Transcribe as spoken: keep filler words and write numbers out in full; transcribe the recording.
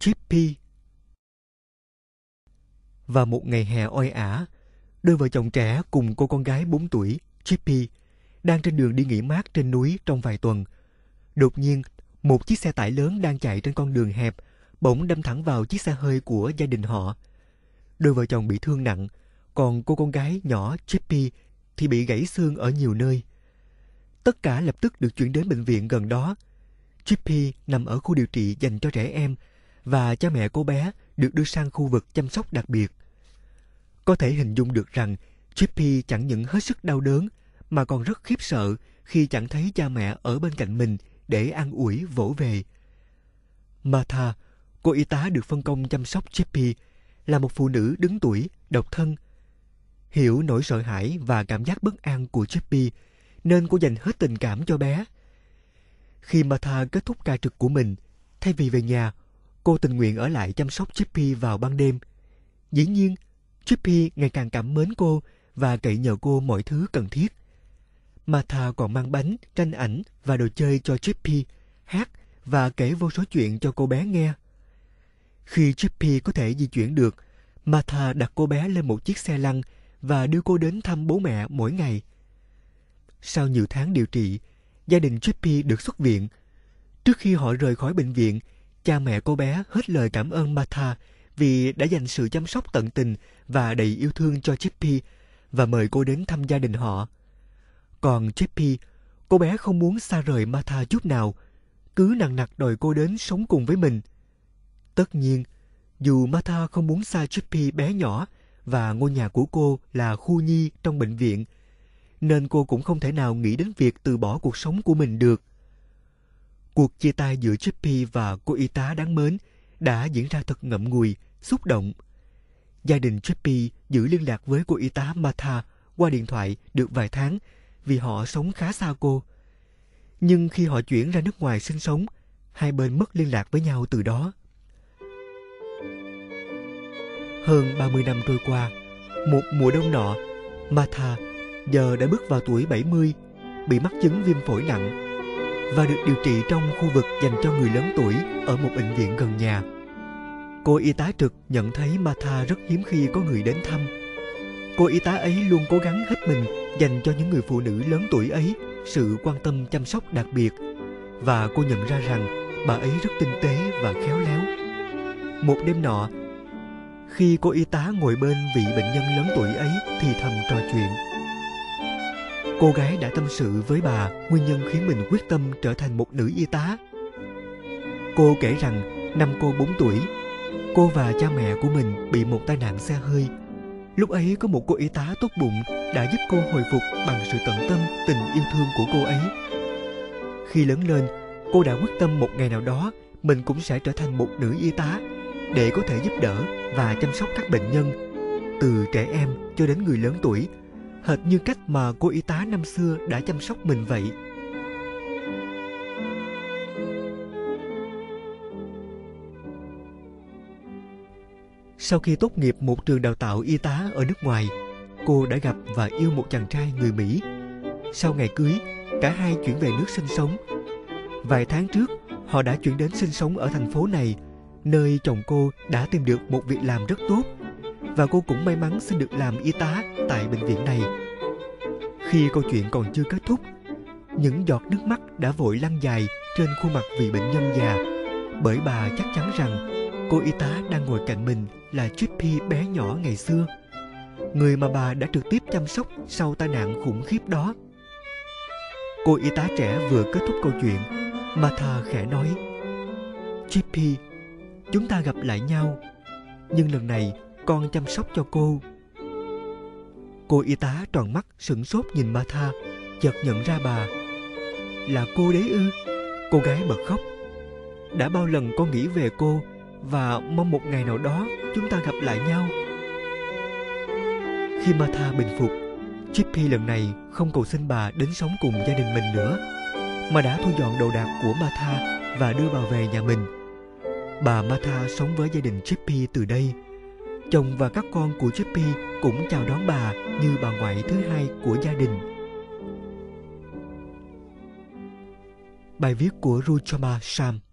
Chippy. Vào một ngày hè oi ả, đôi vợ chồng trẻ cùng cô con gái bốn tuổi, Chippy, đang trên đường đi nghỉ mát trên núi trong vài tuần. Đột nhiên, một chiếc xe tải lớn đang chạy trên con đường hẹp bỗng đâm thẳng vào chiếc xe hơi của gia đình họ. Đôi vợ chồng bị thương nặng, còn cô con gái nhỏ Chippy thì bị gãy xương ở nhiều nơi. Tất cả lập tức được chuyển đến bệnh viện gần đó. Chippy nằm ở khu điều trị dành cho trẻ em và cha mẹ cô bé được đưa sang khu vực chăm sóc đặc biệt. Có thể hình dung được rằng Chippy chẳng những hết sức đau đớn mà còn rất khiếp sợ khi chẳng thấy cha mẹ ở bên cạnh mình để an ủi vỗ về. Martha, cô y tá được phân công chăm sóc Chippy, là một phụ nữ đứng tuổi, độc thân. Hiểu nỗi sợ hãi và cảm giác bất an của Chippy, nên cô dành hết tình cảm cho bé. Khi Martha kết thúc ca trực của mình, thay vì về nhà, cô tình nguyện ở lại chăm sóc Chippy vào ban đêm. Dĩ nhiên, Chippy ngày càng cảm mến cô và cậy nhờ cô mọi thứ cần thiết. Martha còn mang bánh, tranh ảnh và đồ chơi cho Chippy, hát và kể vô số chuyện cho cô bé nghe. Khi Chippy có thể di chuyển được, Martha đặt cô bé lên một chiếc xe lăn và đưa cô đến thăm bố mẹ mỗi ngày. Sau nhiều tháng điều trị, gia đình Chippy được xuất viện. Trước khi họ rời khỏi bệnh viện, cha mẹ cô bé hết lời cảm ơn Martha vì đã dành sự chăm sóc tận tình và đầy yêu thương cho Chippy và mời cô đến thăm gia đình họ. Còn Chippy, cô bé không muốn xa rời Martha chút nào, cứ nằng nặc đòi cô đến sống cùng với mình. Tất nhiên, dù Martha không muốn xa Chippy bé nhỏ và ngôi nhà của cô là khu nhi trong bệnh viện, nên cô cũng không thể nào nghĩ đến việc từ bỏ cuộc sống của mình được. Cuộc chia tay giữa Chippy và cô y tá đáng mến đã diễn ra thật ngậm ngùi, xúc động. Gia đình Chippy giữ liên lạc với cô y tá Martha qua điện thoại được vài tháng vì họ sống khá xa cô. Nhưng khi họ chuyển ra nước ngoài sinh sống, hai bên mất liên lạc với nhau từ đó. Hơn ba mươi năm trôi qua, một mùa đông nọ, Martha giờ đã bước vào tuổi bảy mươi, bị mắc chứng viêm phổi nặng và được điều trị trong khu vực dành cho người lớn tuổi ở một bệnh viện gần nhà. Cô y tá trực nhận thấy Martha rất hiếm khi có người đến thăm. Cô y tá ấy luôn cố gắng hết mình dành cho những người phụ nữ lớn tuổi ấy sự quan tâm chăm sóc đặc biệt, và cô nhận ra rằng bà ấy rất tinh tế và khéo léo. Một đêm nọ, khi cô y tá ngồi bên vị bệnh nhân lớn tuổi ấy thì thầm trò chuyện, cô gái đã tâm sự với bà nguyên nhân khiến mình quyết tâm trở thành một nữ y tá. Cô kể rằng năm cô bốn tuổi, cô và cha mẹ của mình bị một tai nạn xe hơi. Lúc ấy có một cô y tá tốt bụng đã giúp cô hồi phục bằng sự tận tâm tình yêu thương của cô ấy. Khi lớn lên, cô đã quyết tâm một ngày nào đó mình cũng sẽ trở thành một nữ y tá để có thể giúp đỡ và chăm sóc các bệnh nhân, từ trẻ em cho đến người lớn tuổi, hệt như cách mà cô y tá năm xưa đã chăm sóc mình vậy. Sau khi tốt nghiệp một trường đào tạo y tá ở nước ngoài, cô đã gặp và yêu một chàng trai người Mỹ. Sau ngày cưới, cả hai chuyển về nước sinh sống. Vài tháng trước, họ đã chuyển đến sinh sống ở thành phố này, nơi chồng cô đã tìm được một việc làm rất tốt, và cô cũng may mắn xin được làm y tá tại bệnh viện này. Khi câu chuyện còn chưa kết thúc, những giọt nước mắt đã vội lăn dài trên khuôn mặt vị bệnh nhân già, bởi bà chắc chắn rằng cô y tá đang ngồi cạnh mình là Chippy bé nhỏ ngày xưa, người mà bà đã trực tiếp chăm sóc sau tai nạn khủng khiếp đó. Cô y tá trẻ vừa kết thúc câu chuyện, Martha khẽ nói, Chippy, chúng ta gặp lại nhau, nhưng lần này con chăm sóc cho cô. Cô y tá tròn mắt sửng sốt nhìn Martha, chợt nhận ra bà. Là cô đấy ư? Cô gái bật khóc. Đã bao lần con nghĩ về cô và mong một ngày nào đó chúng ta gặp lại nhau. Khi Martha bình phục, Chippy lần này không cầu xin bà đến sống cùng gia đình mình nữa, mà đã thu dọn đồ đạc của Martha và đưa bà về nhà mình. Bà Martha sống với gia đình Chippy từ đây. Chồng và các con của Chippy cũng chào đón bà như bà ngoại thứ hai của gia đình. Bài viết của Ruchama Sam.